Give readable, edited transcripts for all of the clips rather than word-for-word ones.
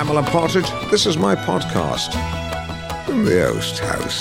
I'm Alan Partridge. This is my podcast from the Oast House.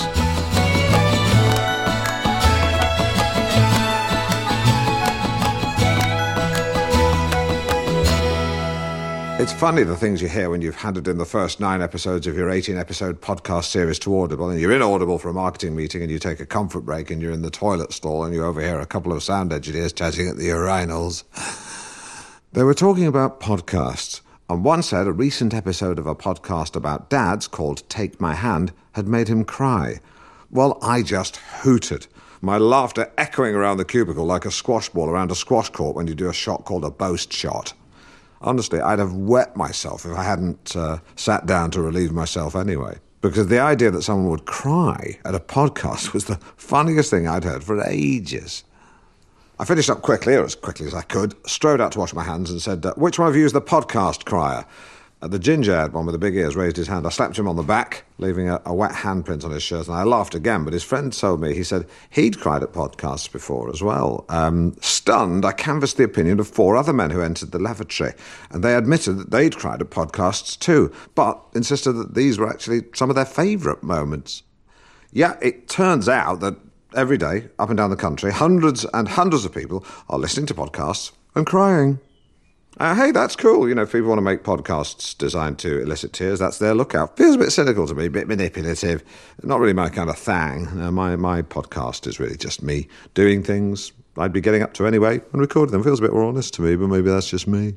It's funny the things you hear when you've handed in the first 9 episodes of your 18-episode podcast series to Audible, and you're in Audible for a marketing meeting, and you take a comfort break, and you're in the toilet stall, and you overhear a couple of sound engineers chatting at the urinals. They were talking about podcasts, and one said a recent episode of a podcast about dads called Take My Hand had made him cry. Well, I just hooted, my laughter echoing around the cubicle like a squash ball around a squash court when you do a shot called a boast shot. Honestly, I'd have wet myself if I hadn't sat down to relieve myself anyway. Because the idea that someone would cry at a podcast was the funniest thing I'd heard for ages. I finished up quickly, or as quickly as I could, strode out to wash my hands and said, which one of you is the podcast crier? The ginger-haired one with the big ears raised his hand. I slapped him on the back, leaving a wet handprint on his shirt, and I laughed again, but his friend told me, he said he'd cried at podcasts before as well. Stunned, I canvassed the opinion of 4 other men who entered the lavatory, and they admitted that they'd cried at podcasts too, but insisted that these were actually some of their favourite moments. Yeah, it turns out that every day, up and down the country, hundreds and hundreds of people are listening to podcasts and crying. Hey, that's cool. You know, if people want to make podcasts designed to elicit tears, that's their lookout. Feels a bit cynical to me, a bit manipulative. Not really my kind of thing. My podcast is really just me doing things I'd be getting up to anyway and recording them. Feels a bit more honest to me, but maybe that's just me.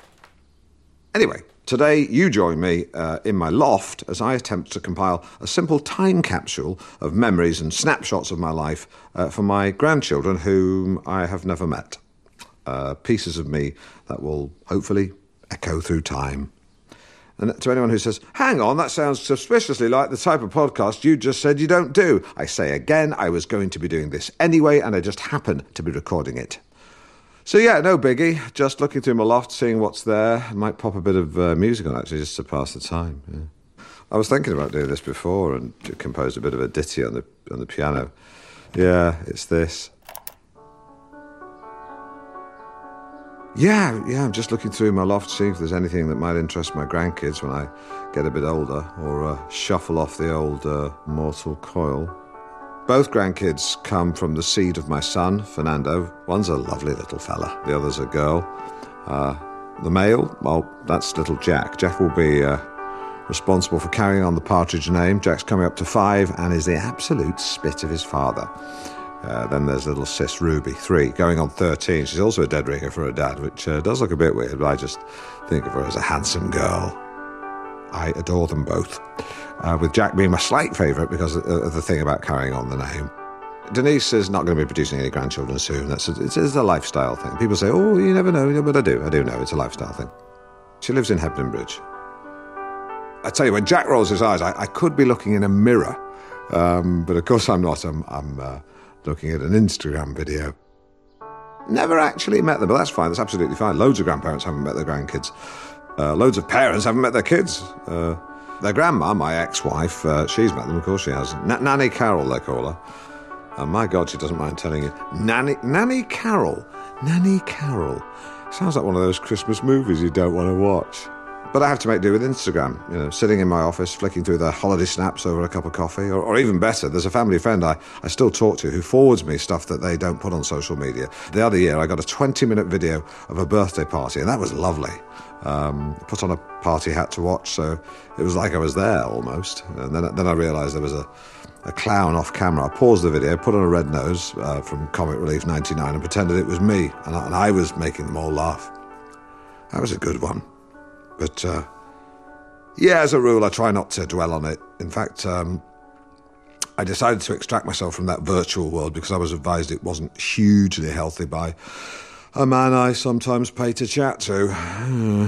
Anyway, today you join me in my loft as I attempt to compile a simple time capsule of memories and snapshots of my life for my grandchildren whom I have never met. Pieces of me that will hopefully echo through time. And to anyone who says, hang on, that sounds suspiciously like the type of podcast you just said you don't do, I say again, I was going to be doing this anyway, and I just happened to be recording it. So yeah, no biggie, just looking through my loft, seeing what's there. I might pop a bit of music on actually, just to pass the time. Yeah. I was thinking about doing this before and composed a bit of a ditty on the piano. Yeah, it's this. Yeah, I'm just looking through my loft, seeing if there's anything that might interest my grandkids when I get a bit older, or shuffle off the old mortal coil. Both grandkids come from the seed of my son, Fernando. One's a lovely little fella, the other's a girl. The male, well, that's little Jack. Jack will be responsible for carrying on the Partridge name. Jack's coming up to 5 and is the absolute spit of his father. Then there's little sis Ruby, 3, going on 13. She's also a dead ringer for her dad, which does look a bit weird, but I just think of her as a handsome girl. I adore them both, with Jack being my slight favourite because of the thing about carrying on the name. Denise is not going to be producing any grandchildren soon. It's a lifestyle thing. People say, oh, you never know, but I do know. It's a lifestyle thing. She lives in Hebden Bridge. I tell you, when Jack rolls his eyes, I could be looking in a mirror, but of course I'm not. I'm looking at an Instagram video. Never actually met them, but that's fine. That's absolutely fine. Loads of grandparents haven't met their grandkids. Loads of parents haven't met their kids. Their grandma, my ex-wife, she's met them, of course she has. Nanny Carol, they call her. And my God, she doesn't mind telling you. Nanny Carol. Nanny Carol. Sounds like one of those Christmas movies you don't want to watch. But I have to make do with Instagram, sitting in my office, flicking through the holiday snaps over a cup of coffee. Or even better, there's a family friend I still talk to who forwards me stuff that they don't put on social media. The other year, I got a 20-minute video of a birthday party, and that was lovely. Put on a party hat to watch, so it was like I was there almost. And then I realised there was a clown off camera. I paused the video, put on a red nose from Comic Relief 99 and pretended it was me, and I was making them all laugh. That was a good one. But, as a rule, I try not to dwell on it. In fact, I decided to extract myself from that virtual world because I was advised it wasn't hugely healthy by a man I sometimes pay to chat to.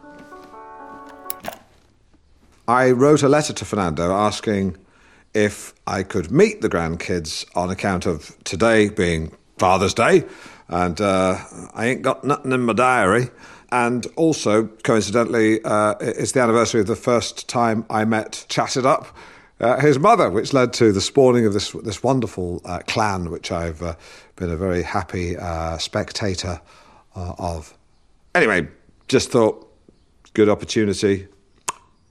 I wrote a letter to Fernando asking if I could meet the grandkids on account of today being Father's Day, and I ain't got nothing in my diary. And also, coincidentally, it's the anniversary of the first time I met Chatted Up, his mother, which led to the spawning of this wonderful clan, which I've been a very happy spectator of. Anyway, just thought, good opportunity.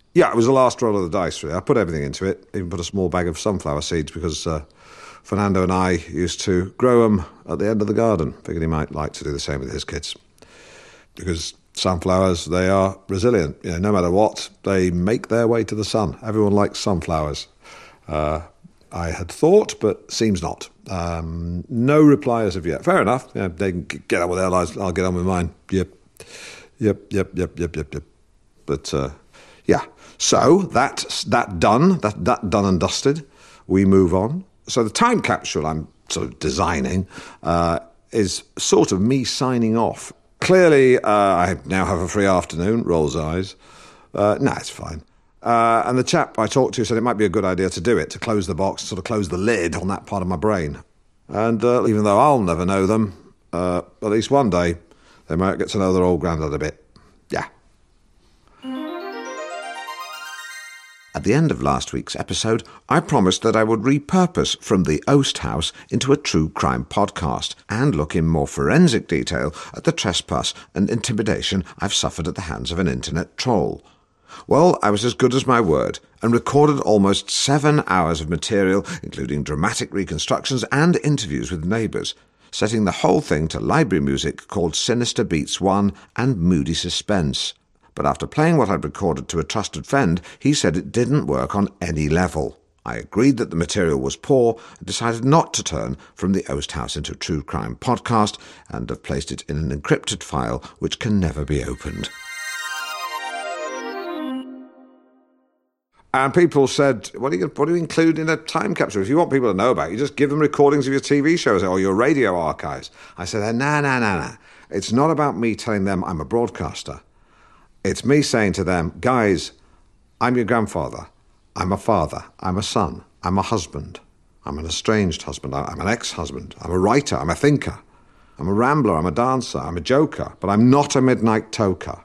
Yeah, it was the last roll of the dice, really. I put everything into it, even put a small bag of sunflower seeds because Fernando and I used to grow them at the end of the garden. Figured he might like to do the same with his kids. Because sunflowers, they are resilient. You know, no matter what, they make their way to the sun. Everyone likes sunflowers. I had thought, but seems not. No reply as of yet. Fair enough. Yeah, they can get on with their lives. I'll get on with mine. Yep. But, yeah. So, that done. That done and dusted. We move on. So the time capsule I'm sort of designing is sort of me signing off. Clearly, I now have a free afternoon, rolls eyes. It's fine. And the chap I talked to said it might be a good idea to do it, to close the box, sort of close the lid on that part of my brain. And even though I'll never know them, at least one day, they might get to know their old granddad a bit. Yeah. At the end of last week's episode, I promised that I would repurpose From the Oast House into a true crime podcast and look in more forensic detail at the trespass and intimidation I've suffered at the hands of an internet troll. Well, I was as good as my word and recorded almost 7 hours of material, including dramatic reconstructions and interviews with neighbours, setting the whole thing to library music called Sinister Beats 1 and Moody Suspense. But after playing what I'd recorded to a trusted friend, he said it didn't work on any level. I agreed that the material was poor and decided not to turn From the Oast House into a true crime podcast and have placed it in an encrypted file which can never be opened. And people said, what do you include in a time capsule? If you want people to know about it, you just give them recordings of your TV shows or your radio archives. I said, nah. It's not about me telling them I'm a broadcaster. It's me saying to them, guys, I'm your grandfather. I'm a father. I'm a son. I'm a husband. I'm an estranged husband. I'm an ex-husband. I'm a writer. I'm a thinker. I'm a rambler. I'm a dancer. I'm a joker. But I'm not a midnight toker.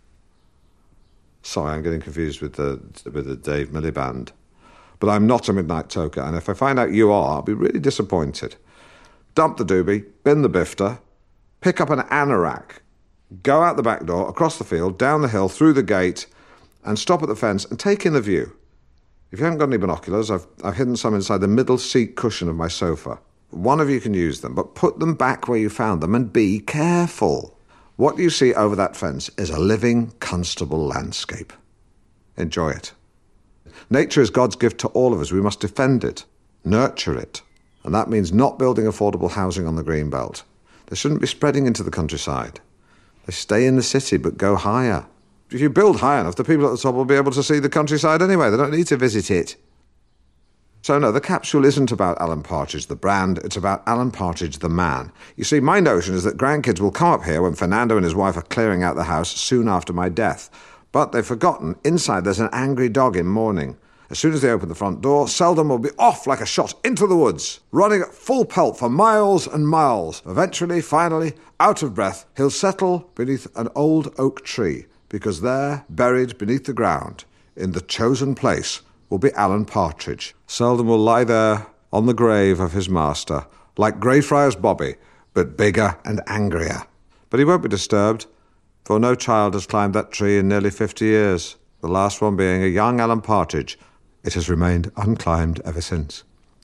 Sorry, I'm getting confused with the Dave Miliband band. But I'm not a midnight toker. And if I find out you are, I'll be really disappointed. Dump the doobie, bin the bifter, pick up an anorak, go out the back door, across the field, down the hill, through the gate, and stop at the fence and take in the view. If you haven't got any binoculars, I've hidden some inside the middle seat cushion of my sofa. One of you can use them, but put them back where you found them and be careful. What you see over that fence is a living, constable landscape. Enjoy it. Nature is God's gift to all of us. We must defend it, nurture it. And that means not building affordable housing on the green belt. They shouldn't be spreading into the countryside. They stay in the city, but go higher. If you build high enough, the people at the top will be able to see the countryside anyway. They don't need to visit it. So no, the capsule isn't about Alan Partridge, the brand. It's about Alan Partridge, the man. You see, my notion is that grandkids will come up here when Fernando and his wife are clearing out the house soon after my death. But they've forgotten, inside there's an angry dog in mourning. As soon as they open the front door, Selden will be off like a shot into the woods, running at full pelt for miles and miles. Eventually, finally, out of breath, he'll settle beneath an old oak tree, because there, buried beneath the ground, in the chosen place, will be Alan Partridge. Selden will lie there on the grave of his master, like Greyfriars Bobby, but bigger and angrier. But he won't be disturbed, for no child has climbed that tree in nearly 50 years, the last one being a young Alan Partridge. It has remained unclimbed ever since.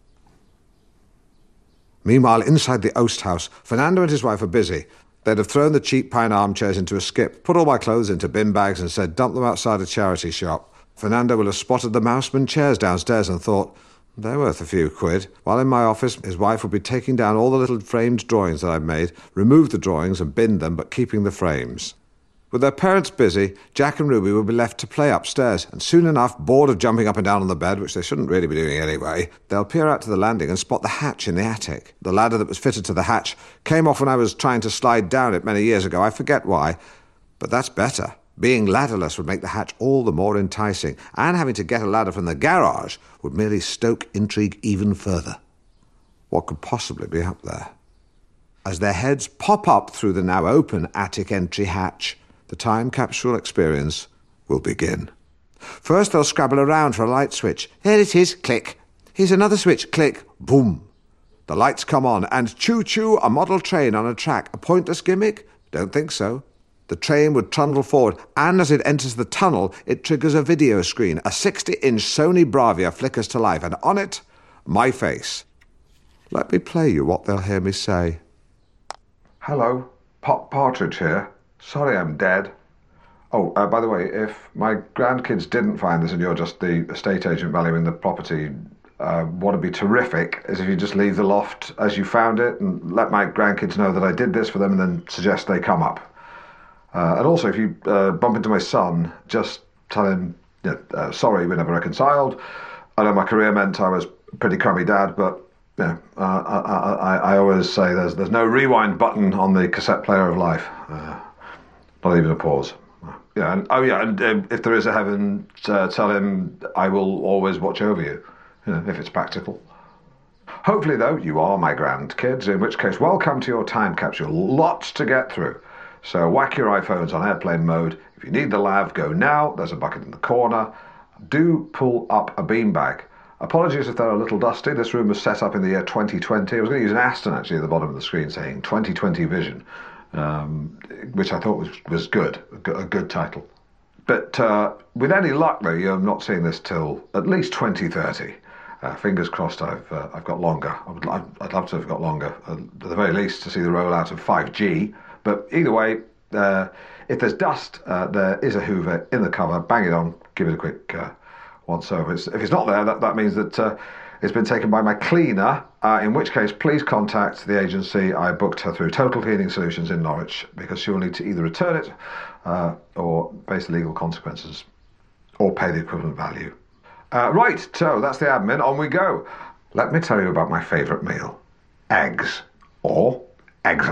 Meanwhile, inside the Oast House, Fernando and his wife are busy. They'd have thrown the cheap pine armchairs into a skip, put all my clothes into bin bags and said, dump them outside a charity shop. Fernando will have spotted the Mouseman chairs downstairs and thought, they're worth a few quid. While in my office, his wife would be taking down all the little framed drawings that I've made, remove the drawings and bin them, but keeping the frames. With their parents busy, Jack and Ruby will be left to play upstairs, and soon enough, bored of jumping up and down on the bed, which they shouldn't really be doing anyway, they'll peer out to the landing and spot the hatch in the attic. The ladder that was fitted to the hatch came off when I was trying to slide down it many years ago. I forget why, but that's better. Being ladderless would make the hatch all the more enticing, and having to get a ladder from the garage would merely stoke intrigue even further. What could possibly be up there? As their heads pop up through the now open attic entry hatch, the time capsule experience will begin. First, they'll scrabble around for a light switch. There it is, click. Here's another switch, click, boom. The lights come on, and choo-choo, a model train on a track. A pointless gimmick? Don't think so. The train would trundle forward, and as it enters the tunnel, it triggers a video screen. A 60-inch Sony Bravia flickers to life, and on it, my face. Let me play you what they'll hear me say. Hello, Pop Partridge here. Sorry I'm dead. Oh, by the way, if my grandkids didn't find this and you're just the estate agent valuing the property, what would be terrific is if you just leave the loft as you found it and let my grandkids know that I did this for them and then suggest they come up. And also, if you bump into my son, just tell him, sorry, we never reconciled. I know my career meant I was a pretty crummy dad, but I always say there's no rewind button on the cassette player of life. Not even a pause. Yeah, and if there is a heaven, tell him I will always watch over you, if it's practical. Hopefully, though, you are my grandkids, in which case, welcome to your time capsule. Lots to get through. So whack your iPhones on airplane mode. If you need the lav, go now. There's a bucket in the corner. Do pull up a beanbag. Apologies if they're a little dusty. This room was set up in the year 2020. I was going to use an Aston, actually, at the bottom of the screen saying 2020 vision, which I thought was good, a good title. But with any luck, though, you're not seeing this till at least 2030. Fingers crossed I've got longer. I'd love to have got longer, at the very least, to see the rollout of 5G. But either way, if there's dust, there is a Hoover in the cover. Bang it on, give it a quick once over. If it's not there, that means that it's been taken by my cleaner, in which case please contact the agency. I booked her through Total Cleaning Solutions in Norwich, because she will need to either return it or face the legal consequences or pay the equivalent value. Right, so that's the admin. On we go. Let me tell you about my favourite meal. Eggs. Or eggs.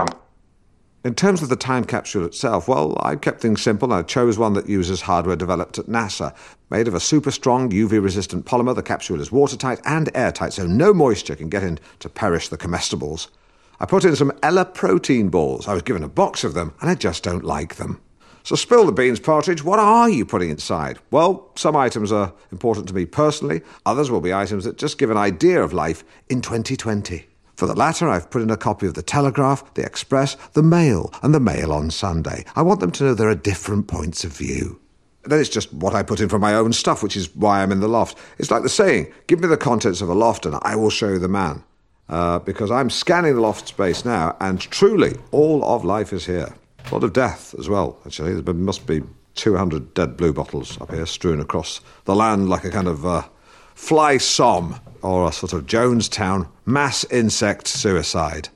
In terms of the time capsule itself, well, I kept things simple. I chose one that uses hardware developed at NASA. Made of a super strong UV-resistant polymer, the capsule is watertight and airtight, so no moisture can get in to perish the comestibles. I put in some Ella protein balls. I was given a box of them, and I just don't like them. So spill the beans, Partridge. What are you putting inside? Well, some items are important to me personally. Others will be items that just give an idea of life in 2020. For the latter, I've put in a copy of the Telegraph, the Express, the Mail, and the Mail on Sunday. I want them to know there are different points of view. Then it's just what I put in from my own stuff, which is why I'm in the loft. It's like the saying, give me the contents of a loft and I will show you the man. Because I'm scanning the loft space now, and truly, all of life is here. A lot of death as well, actually. There must be 200 dead blue bottles up here strewn across the land like a kind of fly Somme, or a sort of Jonestown mass insect suicide.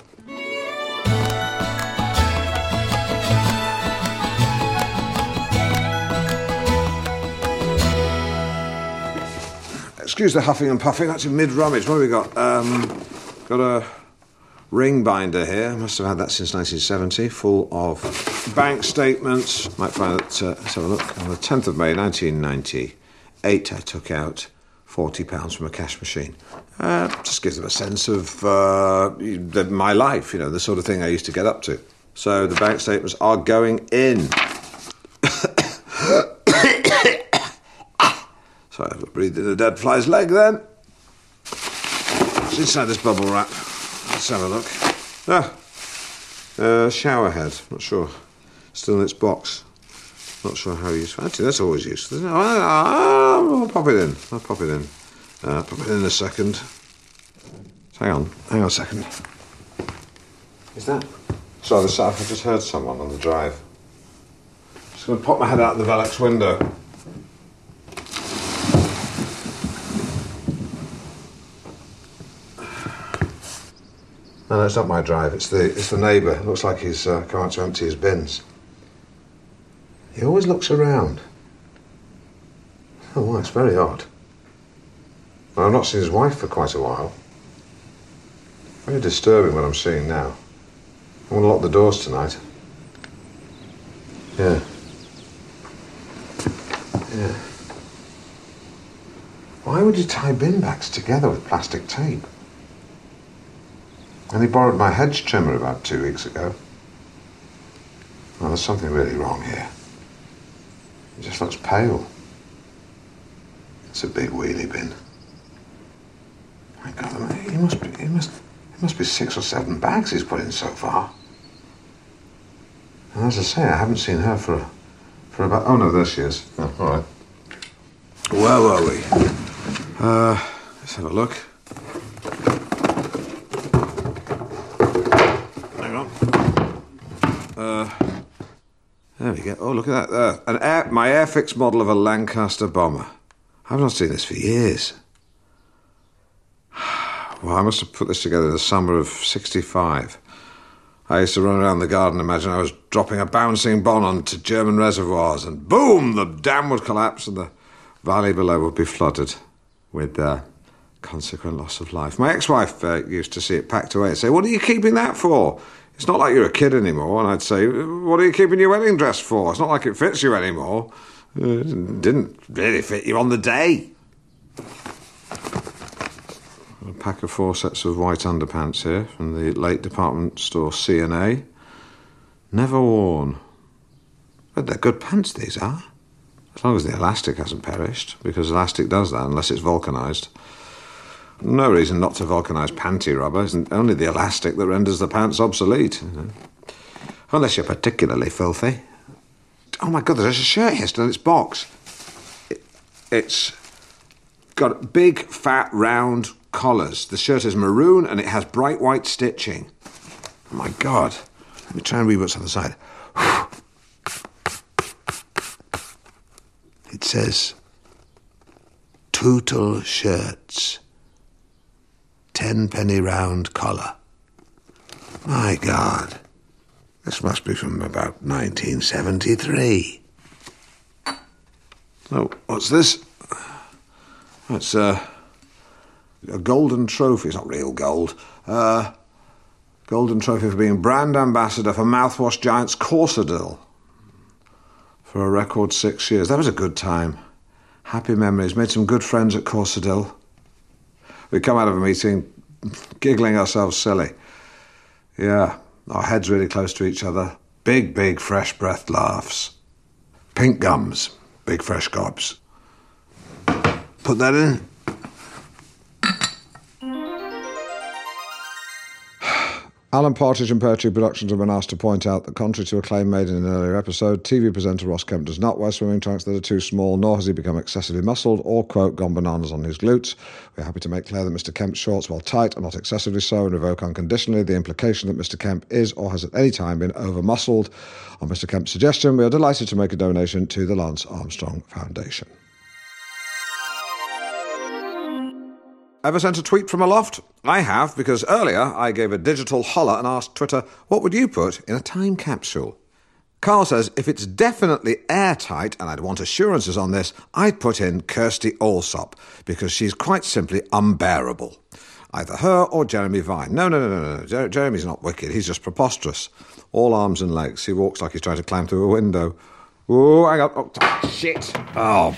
Excuse the huffing and puffing, that's mid-rummage. What have we got? Got a ring binder here. Must have had that since 1970, full of bank statements. Might find that, let's have a look. On the 10th of May, 1998, I took out £40 from a cash machine. Just gives them a sense of my life, the sort of thing I used to get up to. So the bank statements are going in. Sorry, I've breathed in a dead fly's leg then. What's inside this bubble wrap? Let's have a look. Shower head, not sure. Still in its box. Not sure how useful. Actually, that's always useful, isn't it? I'll pop it in. Pop it in a second. Hang on a second. Is that? Sorry, I just heard someone on the drive. Just going to pop my head out the Velux window. No, it's not my drive. It's the neighbour. Looks like he's come out to empty his bins. He always looks around. Oh, well, it's very odd. Well, I've not seen his wife for quite a while. Very disturbing what I'm seeing now. I want to lock the doors tonight. Yeah. Why would you tie bin bags together with plastic tape? And he borrowed my hedge trimmer about 2 weeks ago. Well, there's something really wrong here. He just looks pale. It's a big wheelie bin. My God, he must be 6 or 7 bags he's put in so far. And as I say, I haven't seen her for about... Oh, no, there she is. Oh, all right. Where were we? Let's have a look. Hang on. There we go. Oh, look at that. My Airfix model of a Lancaster bomber. I've not seen this for years. Well, I must have put this together in the summer of 65. I used to run around the garden, imagine I was dropping a bouncing bomb onto German reservoirs, and boom, the dam would collapse and the valley below would be flooded with consequent loss of life. My ex-wife used to see it packed away and say, "What are you keeping that for? It's not like you're a kid anymore." And I'd say, "What are you keeping your wedding dress for? It's not like it fits you anymore." It didn't really fit you on the day. A pack of 4 sets of white underpants here from the late department store C&A. Never worn. But they're good pants, these are. As long as the elastic hasn't perished, because elastic does that unless it's vulcanised. No reason not to vulcanise panty rubber. Isn't only the elastic that renders the pants obsolete. Unless you're particularly filthy. Oh my God, there's a shirt here still in its box. It's got big, fat, round collars. The shirt is maroon and it has bright white stitching. Oh my God. Let me try and read what's on the side. It says, Tootle shirts, 10-penny round collar. My God. This must be from about 1973. Oh, what's this? It's a golden trophy. It's not real gold. Golden trophy for being brand ambassador for mouthwash giants Corsadil for a record 6 years. That was a good time. Happy memories. Made some good friends at Corsadil. We come out of a meeting giggling ourselves silly. Yeah, our heads really close to each other. Big, big, fresh-breathed laughs. Pink gums. Big, fresh gobs. Put that in. Alan Partridge and Poetry Productions have been asked to point out that, contrary to a claim made in an earlier episode, TV presenter Ross Kemp does not wear swimming trunks that are too small, nor has he become excessively muscled or, quote, gone bananas on his glutes. We're happy to make clear that Mr. Kemp's shorts, while tight, are not excessively so, and revoke unconditionally the implication that Mr. Kemp is or has at any time been over-muscled. On Mr. Kemp's suggestion, we are delighted to make a donation to the Lance Armstrong Foundation. Ever sent a tweet from aloft? I have, because earlier I gave a digital holler and asked Twitter, what would you put in a time capsule? Carl says, if it's definitely airtight, and I'd want assurances on this, I'd put in Kirsty Allsop, because she's quite simply unbearable. Either her or Jeremy Vine. No. Jeremy's not wicked, he's just preposterous. All arms and legs. He walks like he's trying to climb through a window. Oh, hang on. Oh, shit. Oh.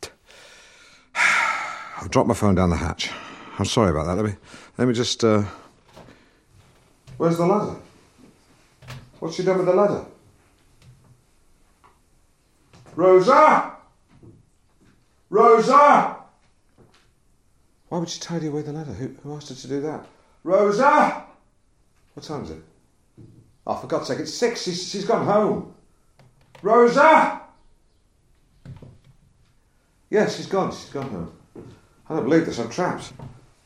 I've dropped my phone down the hatch. I'm sorry about that. Let me just... Where's the ladder? What's she done with the ladder? Rosa! Rosa! Why would she tidy away the ladder? Who asked her to do that? Rosa! What time is it? Oh, for God's sake, it's 6. She's gone home. Rosa! Yes, she's gone. She's gone home. I don't believe this. I'm trapped.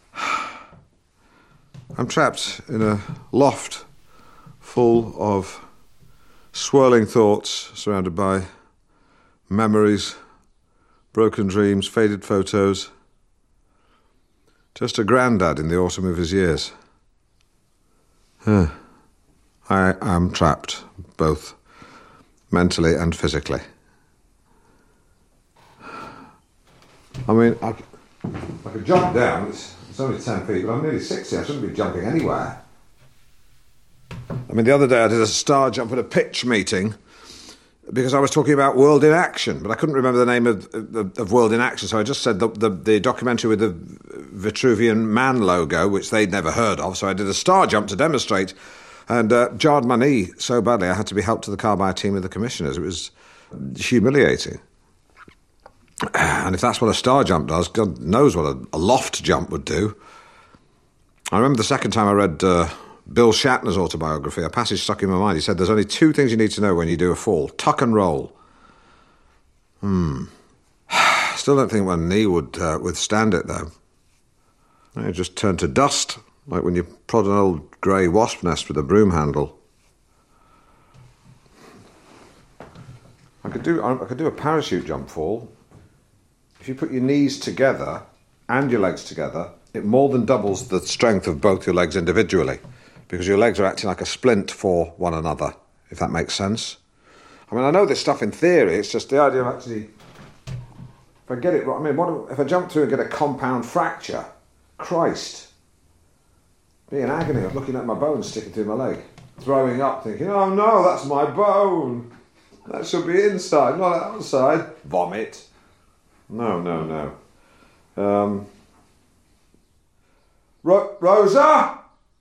I'm trapped in a loft full of swirling thoughts, surrounded by memories, broken dreams, faded photos. Just a granddad in the autumn of his years. I am trapped, both mentally and physically. I mean, I could jump down. It's only 10 feet, but I'm nearly 60. I shouldn't be jumping anywhere. I mean, the other day I did a star jump at a pitch meeting because I was talking about World in Action, but I couldn't remember the name of World in Action, so I just said the documentary with the Vitruvian Man logo, which they'd never heard of, so I did a star jump to demonstrate, and jarred my knee so badly I had to be helped to the car by a team of the commissioners. It was humiliating. And if that's what a star jump does, God knows what a loft jump would do. I remember the second time I read Bill Shatner's autobiography, a passage stuck in my mind. He said there's only 2 things you need to know when you do a fall. Tuck and roll. Still don't think my knee would withstand it, though. It just turned to dust, like when you prod an old grey wasp nest with a broom handle. I could do a parachute jump fall. If you put your knees together and your legs together, it more than doubles the strength of both your legs individually, because your legs are acting like a splint for one another, if that makes sense. I mean, I know this stuff in theory, it's just the idea of actually, if I get it right, I mean, if I jump through and get a compound fracture, Christ, be in agony of looking at my bone sticking through my leg, throwing up, thinking, oh no, that's my bone. That should be inside, not outside. Vomit. No. Rosa?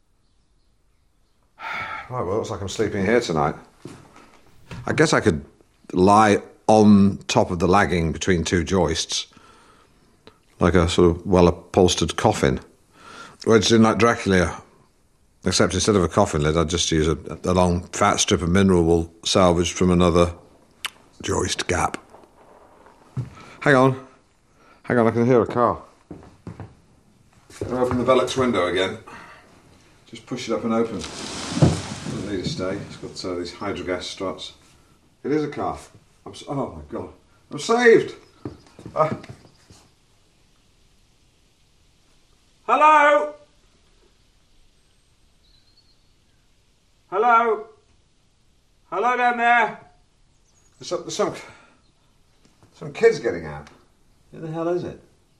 Right, well, it looks like I'm sleeping here tonight. I guess I could lie on top of the lagging between 2 joists, like a sort of well-upholstered coffin. Or it's in like Dracula, except instead of a coffin lid, I'd just use a long, fat strip of mineral wool salvaged from another joist gap. Hang on, I can hear a car. I'll open the Velux window again. Just push it up and open. Doesn't need to stay. It's got these hydrogas struts. It is a car. Oh my God. I'm saved! Hello? Hello? Hello down there? There's some kids getting out. Who the hell is it?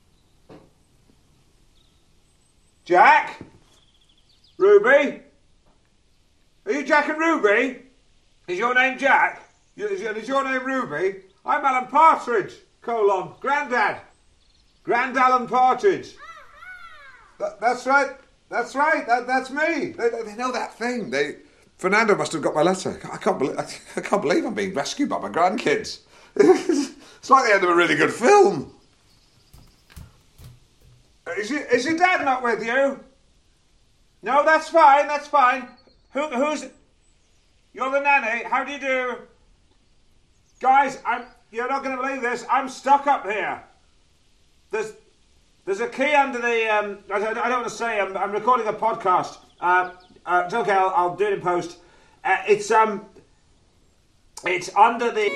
Jack? Ruby? Are you Jack and Ruby? Is your name Jack? Is your name Ruby? I'm Alan Partridge, Grandad. Grand Alan Partridge. That's right. That's me. They know that thing. Fernando must have got my letter. I can't believe I'm being rescued by my grandkids. It's like the end of a really good film. Is your dad not with you? No, that's fine. Who's... You're the nanny. How do you do? Guys, you're not going to believe this. I'm stuck up here. There's a key under the... I don't want to say. I'm recording a podcast. It's okay. I'll do it in post. It's under the...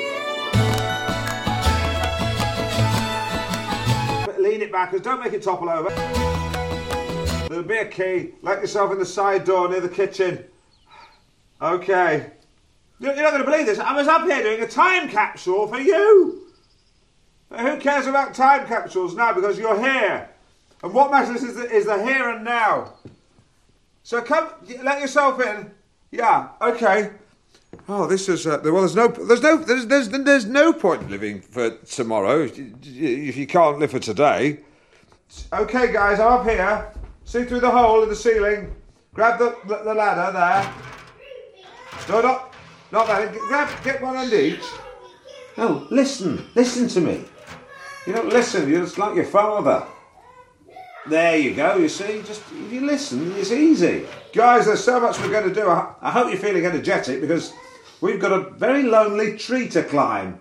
Lean it backwards. Don't make it topple over. There'll be a key. Let yourself in the side door near the kitchen. Okay. You're not going to believe this. I was up here doing a time capsule for you. Who cares about time capsules now? Because you're here. And what matters is the here and now. So come, let yourself in. Yeah, okay. Oh, this is well. There's no point living for tomorrow if you can't live for today. Okay, guys, I'm up here. See through the hole in the ceiling. Grab the ladder there. No, not that. Get one under each. No, listen to me. You don't listen. You're just like your father. There you go, you see, just if you listen, it's easy. Guys, there's so much we're going to do. I hope you're feeling energetic because we've got a very lonely tree to climb.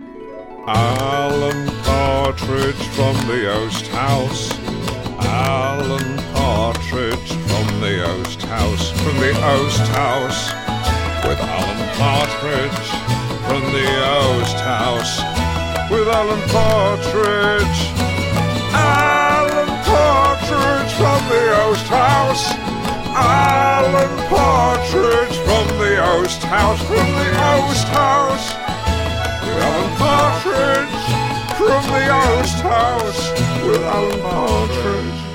Alan Partridge from the Oast House. Alan Partridge from the Oast House. From the Oast House. With Alan Partridge from the Oast House. With Alan Partridge. Alan Partridge from the Oast House. Alan Partridge from the Oast House. From the Oast House. With Alan Partridge from the Oast House. With Alan Partridge.